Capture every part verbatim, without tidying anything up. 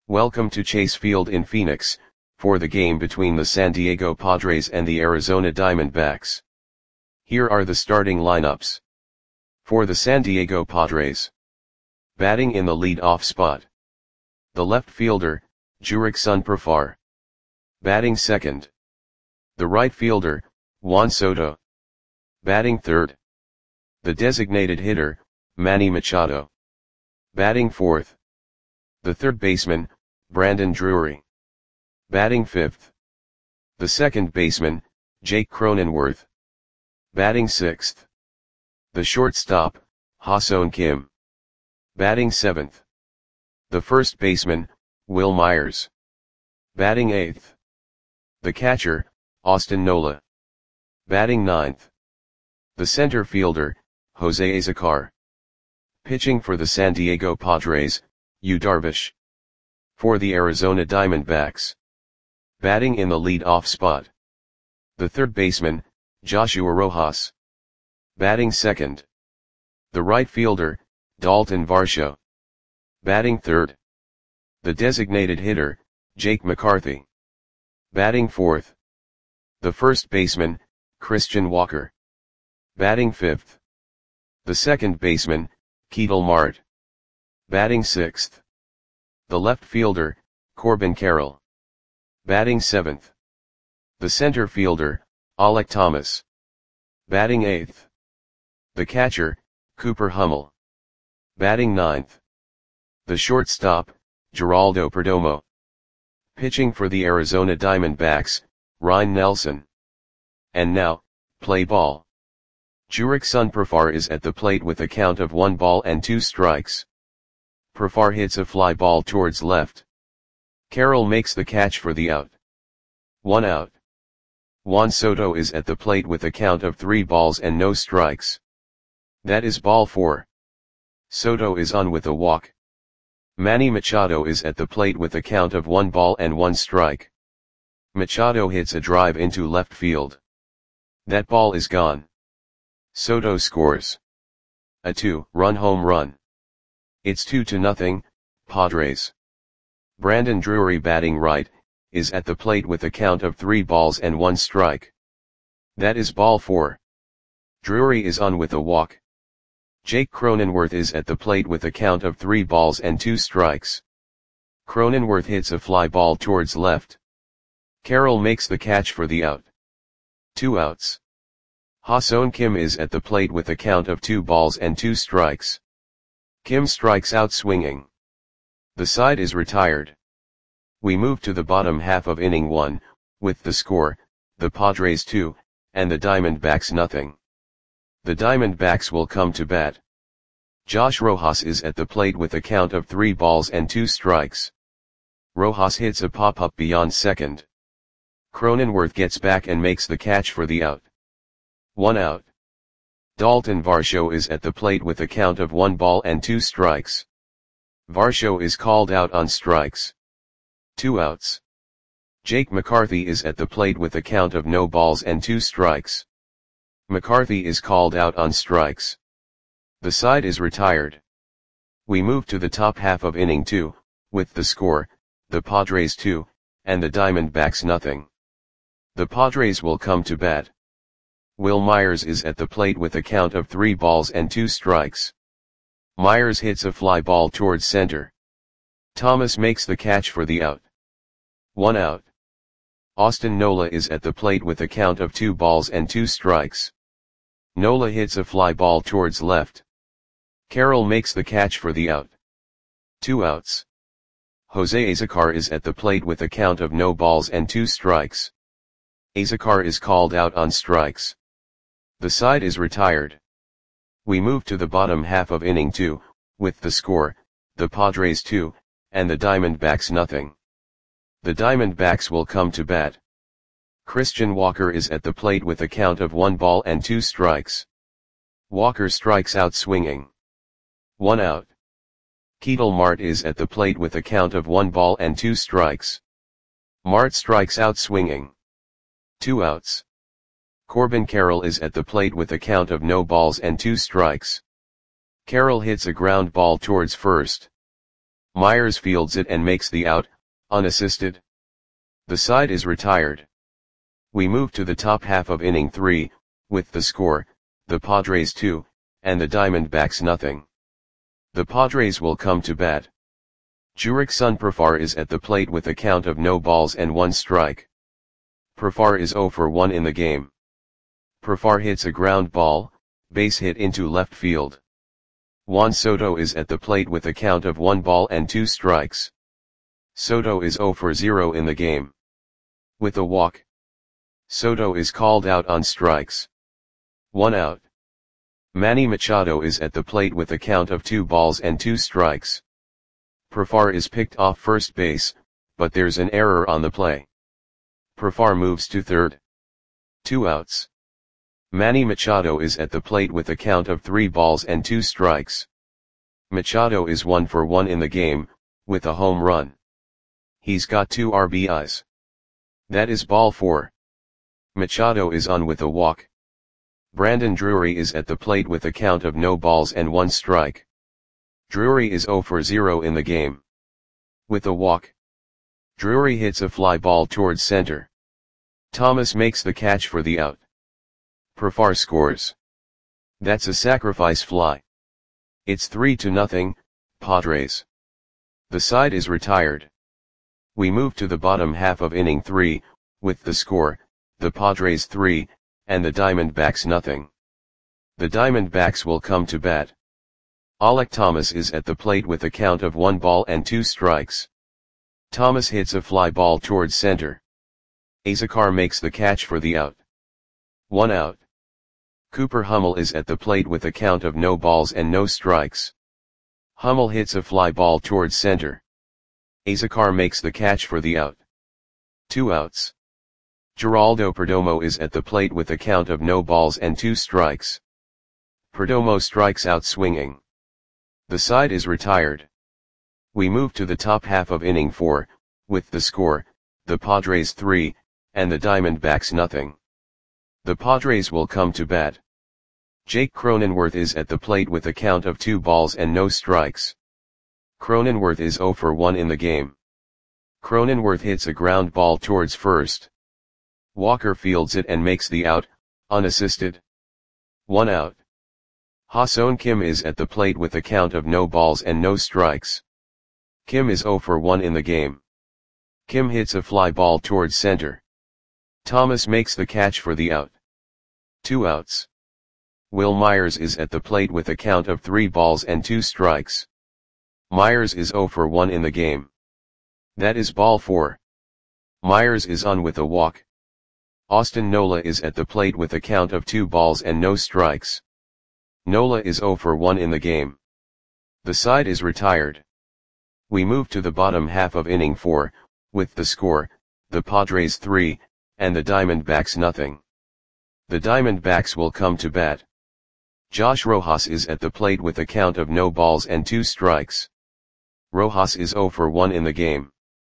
Welcome to Chase Field in Phoenix, for the game between the San Diego Padres and the Arizona Diamondbacks. Here are the starting lineups. For the San Diego Padres. Batting in the lead-off spot. The left fielder, Jurickson Profar. Batting second. The right fielder, Juan Soto. Batting third. The designated hitter, Manny Machado. Batting fourth. The third baseman, Brandon Drury. Batting fifth. The second baseman, Jake Cronenworth. Batting sixth. The shortstop, Ha-Seong Kim. Batting seventh. The first baseman, Wil Myers. Batting eighth. The catcher, Austin Nola. Batting ninth. The center fielder, Jose Azocar. Pitching for the San Diego Padres, Yu Darvish. For the Arizona Diamondbacks. Batting in the lead-off spot. The third baseman, Joshua Rojas. Batting second. The right fielder, Dalton Varsho. Batting third. The designated hitter, Jake McCarthy. Batting fourth. The first baseman, Christian Walker. Batting fifth. The second baseman, Ketel Marte. Batting sixth. The left fielder, Corbin Carroll. Batting seventh. The center fielder, Alek Thomas. Batting eighth. The catcher, Cooper Hummel. Batting ninth. The shortstop, Geraldo Perdomo. Pitching for the Arizona Diamondbacks, Ryne Nelson. And now, play ball. Jurickson Profar is at the plate with a count of one ball and two strikes. Profar hits a fly ball towards left. Carroll makes the catch for the out. One out. Juan Soto is at the plate with a count of three balls and no strikes. That is ball four. Soto is on with a walk. Manny Machado is at the plate with a count of one ball and one strike. Machado hits a drive into left field. That ball is gone. Soto scores a two-run home run. It's two to nothing, Padres. Brandon Drury, batting right, is at the plate with a count of three balls and one strike. That is ball four. Drury is on with a walk. Jake Cronenworth is at the plate with a count of three balls and two strikes. Cronenworth hits a fly ball towards left. Carroll makes the catch for the out. Two outs. Ha-Seong Kim is at the plate with a count of two balls and two strikes. Kim strikes out swinging. The side is retired. We move to the bottom half of inning one, with the score, the Padres two, and the Diamondbacks nothing. The Diamondbacks will come to bat. Josh Rojas is at the plate with a count of three balls and two strikes. Rojas hits a pop-up beyond second. Cronenworth gets back and makes the catch for the out. One out. Dalton Varsho is at the plate with a count of one ball and two strikes. Varsho is called out on strikes. Two outs. Jake McCarthy is at the plate with a count of no balls and two strikes. McCarthy is called out on strikes. The side is retired. We move to the top half of inning two, with the score, the Padres two, and the Diamondbacks nothing. The Padres will come to bat. Wil Myers is at the plate with a count of three balls and two strikes. Myers hits a fly ball towards center. Thomas makes the catch for the out. One out. Austin Nola is at the plate with a count of two balls and two strikes. Nola hits a fly ball towards left. Carroll makes the catch for the out. Two outs. Jose Azocar is at the plate with a count of no balls and two strikes. Azocar is called out on strikes. The side is retired. We move to the bottom half of inning two, with the score, the Padres two, and the Diamondbacks nothing. The Diamondbacks will come to bat. Christian Walker is at the plate with a count of one ball and two strikes. Walker strikes out swinging. One out. Ketel Marte is at the plate with a count of one ball and two strikes. Marte strikes out swinging. Two outs. Corbin Carroll is at the plate with a count of no balls and two strikes. Carroll hits a ground ball towards first. Myers fields it and makes the out, unassisted. The side is retired. We move to the top half of inning three, with the score, the Padres two, and the Diamondbacks nothing. The Padres will come to bat. Jurickson Profar is at the plate with a count of no balls and one strike. Profar is zero for one in the game. Profar hits a ground ball, base hit into left field. Juan Soto is at the plate with a count of one ball and two strikes. Soto is zero for zero in the game. With a walk, Soto is called out on strikes. One out. Manny Machado is at the plate with a count of two balls and two strikes. Profar is picked off first base, but there's an error on the play. Profar moves to third. Two outs. Manny Machado is at the plate with a count of three balls and two strikes. Machado is one for one in the game, with a home run. He's got two R B Is. That is ball four. Machado is on with a walk. Brandon Drury is at the plate with a count of no balls and one strike. Drury is zero for zero in the game. With a walk, Drury hits a fly ball towards center. Thomas makes the catch for the out. Profar scores. That's a sacrifice fly. It's three to nothing, Padres. The side is retired. We move to the bottom half of inning three, with the score, the Padres three, and the Diamondbacks nothing. The Diamondbacks will come to bat. Alek Thomas is at the plate with a count of one ball and two strikes. Thomas hits a fly ball towards center. Azocar makes the catch for the out. One out. Cooper Hummel is at the plate with a count of no balls and no strikes. Hummel hits a fly ball towards center. Azocar makes the catch for the out. Two outs. Geraldo Perdomo is at the plate with a count of no balls and two strikes. Perdomo strikes out swinging. The side is retired. We move to the top half of inning four, with the score, the Padres three, and the Diamondbacks nothing. The Padres will come to bat. Jake Cronenworth is at the plate with a count of two balls and no strikes. Cronenworth is zero for one in the game. Cronenworth hits a ground ball towards first. Walker fields it and makes the out, unassisted. One out. Ha-Seong Kim is at the plate with a count of no balls and no strikes. Kim is zero for one in the game. Kim hits a fly ball towards center. Thomas makes the catch for the out. Two outs. Will Myers is at the plate with a count of three balls and two strikes. Myers is zero for one in the game. That is ball four. Myers is on with a walk. Austin Nola is at the plate with a count of two balls and no strikes. Nola is zero for one in the game. The side is retired. We move to the bottom half of inning four, with the score, the Padres three, and the Diamondbacks nothing. The Diamondbacks will come to bat. Josh Rojas is at the plate with a count of no balls and two strikes. Rojas is zero for one in the game.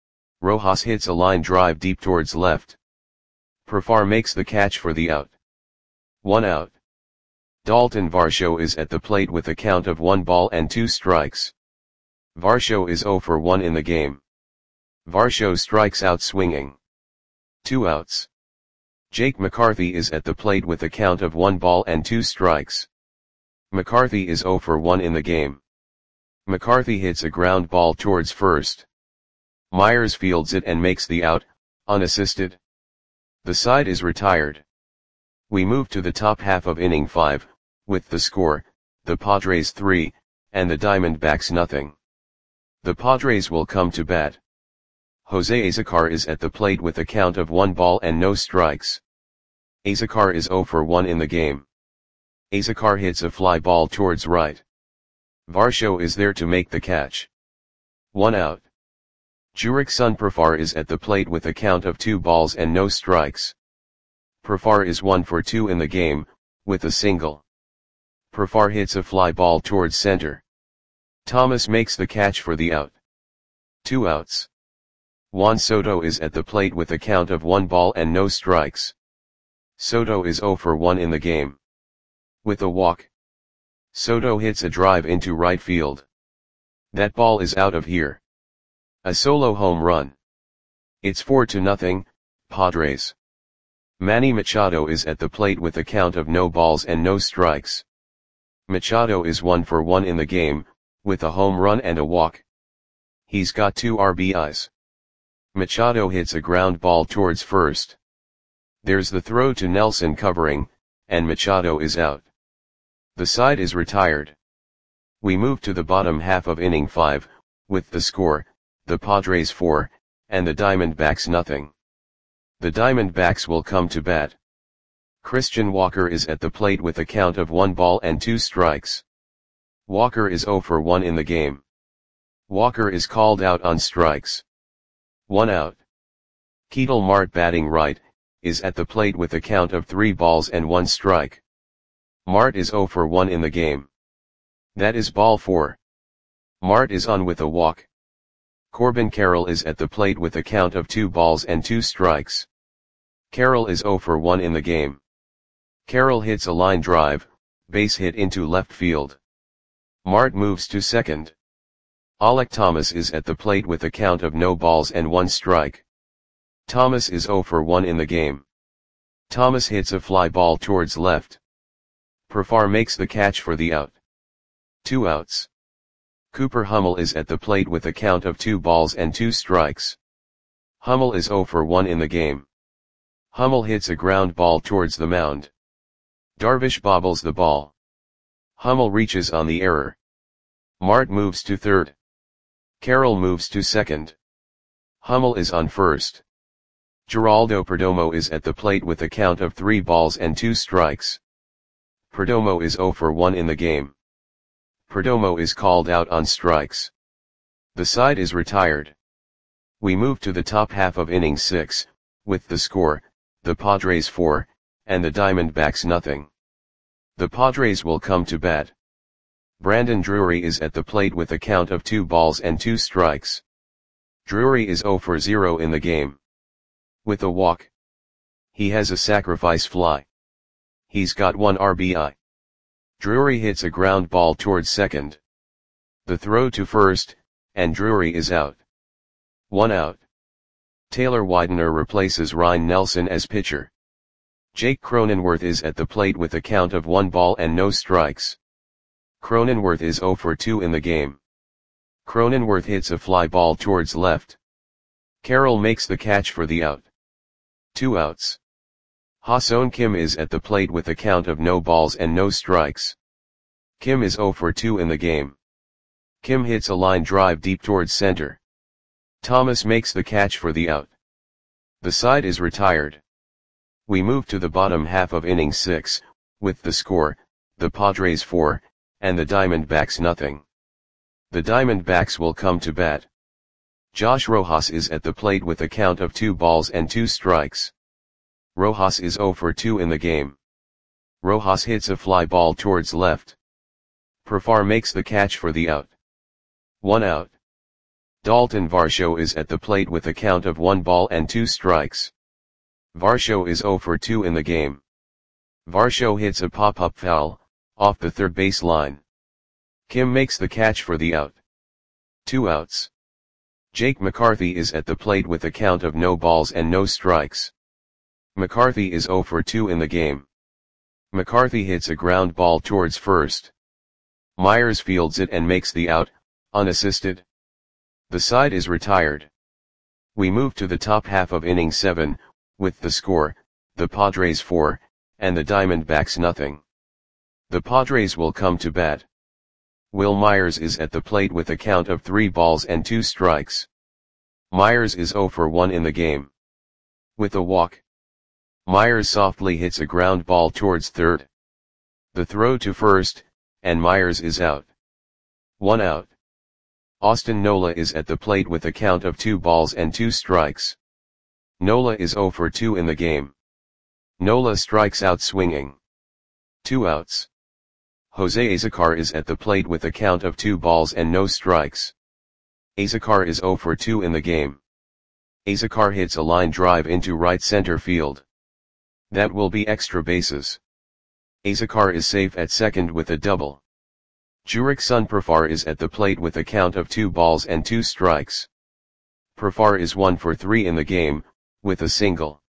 Rojas hits a line drive deep towards left. Profar makes the catch for the out. One out. Dalton Varsho is at the plate with a count of one ball and two strikes. Varsho is zero for one in the game. Varsho strikes out swinging. Two outs. Jake McCarthy is at the plate with a count of one ball and two strikes. McCarthy is zero for one in the game. McCarthy hits a ground ball towards first. Myers fields it and makes the out, unassisted. The side is retired. We move to the top half of inning five, with the score, the Padres three, and the Diamondbacks nothing. The Padres will come to bat. Jose Azocar is at the plate with a count of one ball and no strikes. Azocar is zero for one in the game. Azocar hits a fly ball towards right. Varsho is there to make the catch. One out. Jurickson Profar is at the plate with a count of two balls and no strikes. Profar is one for two in the game, with a single. Profar hits a fly ball towards center. Thomas makes the catch for the out. Two outs. Juan Soto is at the plate with a count of one ball and no strikes. Soto is zero for one in the game. With a walk, Soto hits a drive into right field. That ball is out of here. A solo home run. It's four to nothing, Padres. Manny Machado is at the plate with a count of no balls and no strikes. Machado is one for one in the game, with a home run and a walk. He's got two R B Is. Machado hits a ground ball towards first. There's the throw to Nelson covering, and Machado is out. The side is retired. We move to the bottom half of inning five, with the score, the Padres four, and the Diamondbacks nothing. The Diamondbacks will come to bat. Christian Walker is at the plate with a count of one ball and two strikes. Walker is zero for one in the game. Walker is called out on strikes. One out. Ketel Marte, batting right, is at the plate with a count of three balls and one strike. Marte is zero for one in the game. That is ball four. Marte is on with a walk. Corbin Carroll is at the plate with a count of two balls and two strikes. Carroll is zero for one in the game. Carroll hits a line drive, base hit into left field. Marte moves to second. Alek Thomas is at the plate with a count of no balls and one strike. Thomas is zero for one in the game. Thomas hits a fly ball towards left. Profar makes the catch for the out. Two outs. Cooper Hummel is at the plate with a count of two balls and two strikes. Hummel is zero for one in the game. Hummel hits a ground ball towards the mound. Darvish bobbles the ball. Hummel reaches on the error. Marte moves to third. Carroll moves to second. Hummel is on first. Geraldo Perdomo is at the plate with a count of three balls and two strikes. Perdomo is zero for one in the game. Perdomo is called out on strikes. The side is retired. We move to the top half of inning six, with the score, the Padres four, and the Diamondbacks nothing. The Padres will come to bat. Brandon Drury is at the plate with a count of two balls and two strikes. Drury is zero for zero in the game. With a walk. He has a sacrifice fly. He's got one R B I. Drury hits a ground ball towards second. The throw to first, and Drury is out. One out. Taylor Widener replaces Ryan Nelson as pitcher. Jake Cronenworth is at the plate with a count of one ball and no strikes. Cronenworth is zero for two in the game. Cronenworth hits a fly ball towards left. Carroll makes the catch for the out. Two outs. Ha-Seong Kim is at the plate with a count of no balls and no strikes. Kim is zero for two in the game. Kim hits a line drive deep towards center. Thomas makes the catch for the out. The side is retired. We move to the bottom half of inning six, with the score, the Padres four, and the Diamondbacks nothing. The Diamondbacks will come to bat. Josh Rojas is at the plate with a count of two balls and two strikes. Rojas is zero for two in the game. Rojas hits a fly ball towards left. Profar makes the catch for the out. One out. Dalton Varsho is at the plate with a count of one ball and two strikes. Varsho is zero for two in the game. Varsho hits a pop-up foul, off the third base line. Kim makes the catch for the out. Two outs. Jake McCarthy is at the plate with a count of no balls and no strikes. McCarthy is zero for two in the game. McCarthy hits a ground ball towards first. Myers fields it and makes the out, unassisted. The side is retired. We move to the top half of inning seven, with the score, the Padres four, and the Diamondbacks nothing. The Padres will come to bat. Will Myers is at the plate with a count of three balls and two strikes. Myers is zero for one in the game. With a walk. Myers softly hits a ground ball towards third. The throw to first, and Myers is out. One out. Austin Nola is at the plate with a count of two balls and two strikes. Nola is zero for two in the game. Nola strikes out swinging. Two outs. Jose Azocar is at the plate with a count of two balls and no strikes. Azocar is zero for two in the game. Azocar hits a line drive into right center field. That will be extra bases. Azocar is safe at second with a double. Jurickson Profar is at the plate with a count of two balls and two strikes. Profar is one for three in the game, with a single.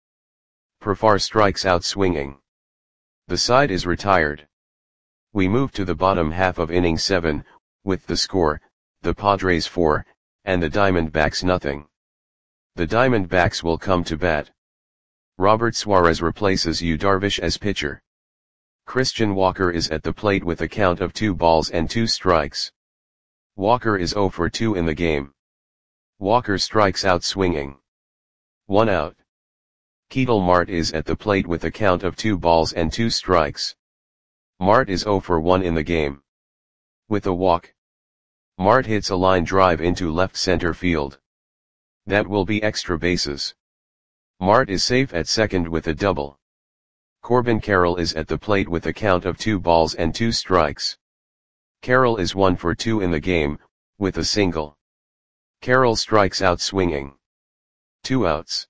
Profar strikes out swinging. The side is retired. We move to the bottom half of inning seven, with the score, the Padres four, and the Diamondbacks nothing. The Diamondbacks will come to bat. Robert Suarez replaces Yu Darvish as pitcher. Christian Walker is at the plate with a count of two balls and two strikes. Walker is zero for two in the game. Walker strikes out swinging. One out. Ketel Marte is at the plate with a count of two balls and two strikes. Marte is zero for one in the game. With a walk. Marte hits a line drive into left center field. That will be extra bases. Marte is safe at second with a double. Corbin Carroll is at the plate with a count of two balls and two strikes. Carroll is one for two in the game, with a single. Carroll strikes out swinging. Two outs.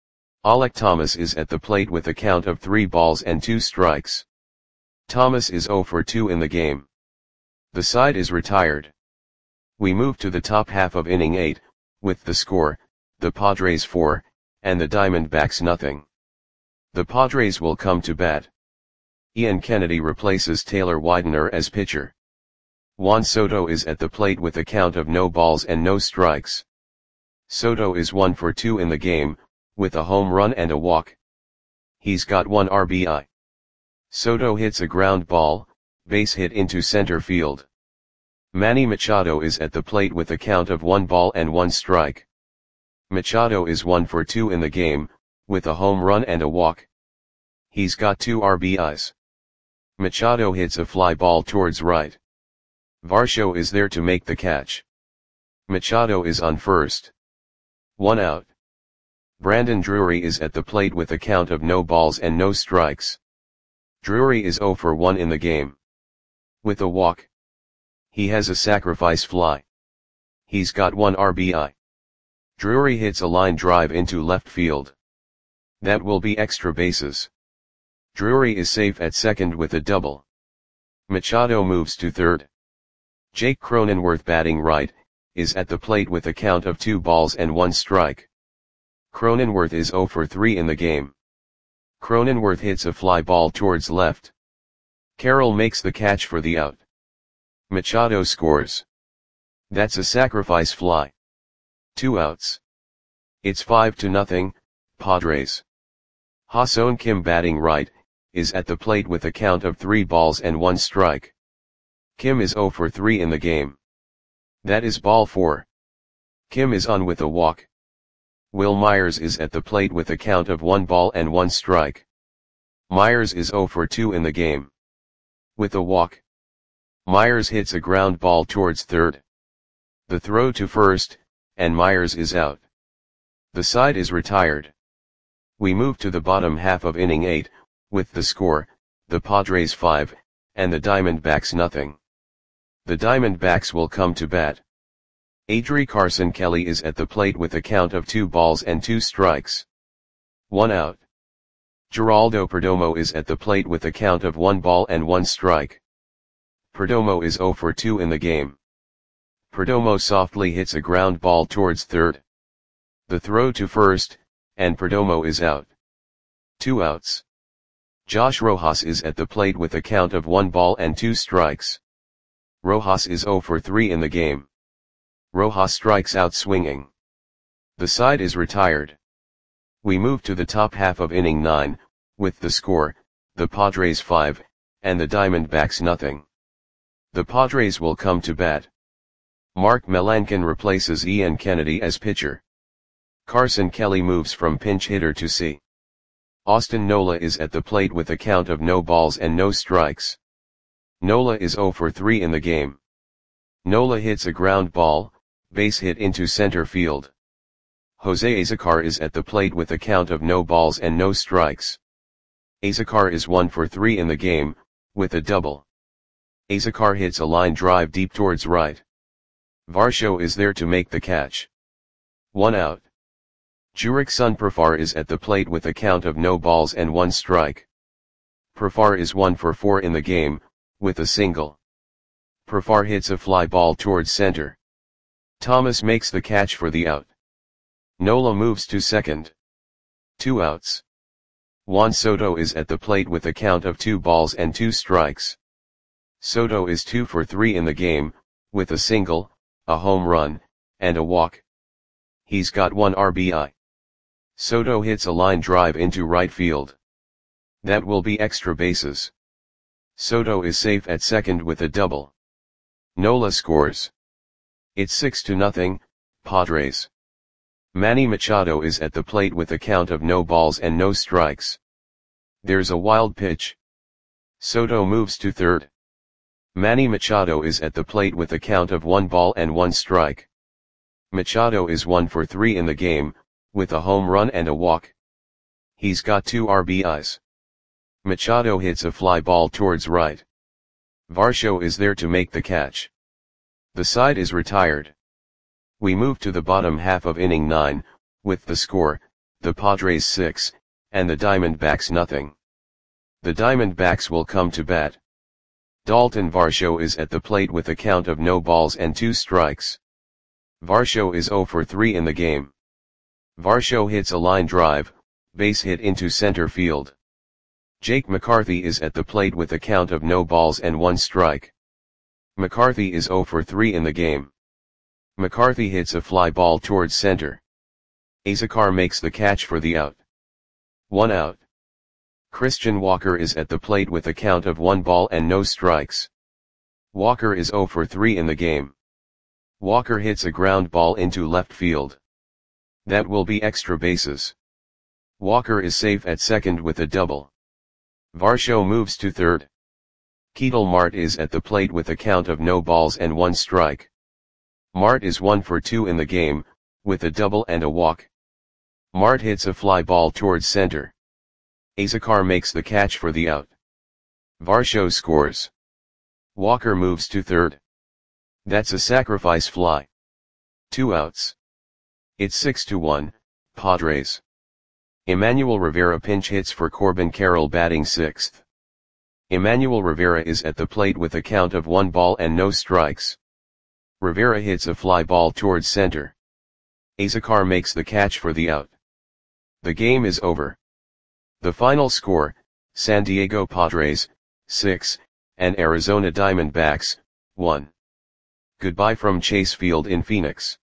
Alek Thomas is at the plate with a count of three balls and two strikes. Thomas is zero for two in the game. The side is retired. We move to the top half of inning eight, with the score, the Padres four, and the Diamondbacks nothing. The Padres will come to bat. Ian Kennedy replaces Taylor Widener as pitcher. Juan Soto is at the plate with a count of no balls and no strikes. Soto is one for two in the game, with a home run and a walk. He's got one R B I. Soto hits a ground ball, base hit into center field. Manny Machado is at the plate with a count of one ball and one strike. Machado is one for two in the game, with a home run and a walk. He's got two R B Is. Machado hits a fly ball towards right. Varsho is there to make the catch. Machado is on first. One out. Brandon Drury is at the plate with a count of no balls and no strikes. Drury is zero for one in the game. With a walk. He has a sacrifice fly. He's got one R B I. Drury hits a line drive into left field. That will be extra bases. Drury is safe at second with a double. Machado moves to third. Jake Cronenworth, batting right, is at the plate with a count of two balls and one strike. Cronenworth is zero for three in the game. Cronenworth hits a fly ball towards left. Carroll makes the catch for the out. Machado scores. That's a sacrifice fly. Two outs. It's five to nothing, Padres. Ha-Seong Kim, batting right, is at the plate with a count of three balls and one strike. Kim is zero for three in the game. That is ball four. Kim is on with a walk. Will Myers is at the plate with a count of one ball and one strike. Myers is zero for two in the game. With a walk. Myers hits a ground ball towards third. The throw to first, and Myers is out. The side is retired. We move to the bottom half of inning eight, with the score, the Padres five, and the Diamondbacks nothing. The Diamondbacks will come to bat. Adri Carson Kelly is at the plate with a count of two balls and two strikes. One out. Geraldo Perdomo is at the plate with a count of one ball and one strike. Perdomo is zero for two in the game. Perdomo softly hits a ground ball towards third. The throw to first, and Perdomo is out. Two outs. Josh Rojas is at the plate with a count of one ball and two strikes. Rojas is zero for three in the game. Rojas strikes out swinging. The side is retired. We move to the top half of inning nine, with the score, the Padres five, and the Diamondbacks nothing. The Padres will come to bat. Mark Melancon replaces Ian Kennedy as pitcher. Carson Kelly moves from pinch hitter to C. Austin Nola is at the plate with a count of no balls and no strikes. Nola is zero for three in the game. Nola hits a ground ball, base hit into center field. Jose Azocar is at the plate with a count of no balls and no strikes. Azocar is one for three in the game, with a double. Azocar hits a line drive deep towards right. Varsho is there to make the catch. One out. Jurickson Profar is at the plate with a count of no balls and one strike. Profar is one for four in the game, with a single. Profar hits a fly ball towards center. Thomas makes the catch for the out. Nola moves to second. Two outs. Juan Soto is at the plate with a count of two balls and two strikes. Soto is two for three in the game, with a single, a home run, and a walk. He's got one R B I. Soto hits a line drive into right field. That will be extra bases. Soto is safe at second with a double. Nola scores. It's six to nothing, Padres. Manny Machado is at the plate with a count of no balls and no strikes. There's a wild pitch. Soto moves to third. Manny Machado is at the plate with a count of one ball and one strike. Machado is one for three in the game, with a home run and a walk. He's got two R B Is. Machado hits a fly ball towards right. Varsho is there to make the catch. The side is retired. We move to the bottom half of inning nine, with the score, the Padres six, and the Diamondbacks nothing. The Diamondbacks will come to bat. Dalton Varsho is at the plate with a count of no balls and two strikes. Varsho is zero for three in the game. Varsho hits a line drive, base hit into center field. Jake McCarthy is at the plate with a count of no balls and one strike. McCarthy is zero for three in the game. McCarthy hits a fly ball towards center. Azekar makes the catch for the out. One out. Christian Walker is at the plate with a count of one ball and no strikes. Walker is zero for three in the game. Walker hits a ground ball into left field. That will be extra bases. Walker is safe at second with a double. Varsho moves to third. Ketel Marte is at the plate with a count of no balls and one strike. Marte is one for two in the game, with a double and a walk. Marte hits a fly ball towards center. Azekar makes the catch for the out. Varsho scores. Walker moves to third. That's a sacrifice fly. Two outs. It's six to one, Padres. Emmanuel Rivera pinch hits for Corbin Carroll batting sixth. Emmanuel Rivera is at the plate with a count of one ball and no strikes. Rivera hits a fly ball towards center. Azekar makes the catch for the out. The game is over. The final score, San Diego Padres, six, and Arizona Diamondbacks, one. Goodbye from Chase Field in Phoenix.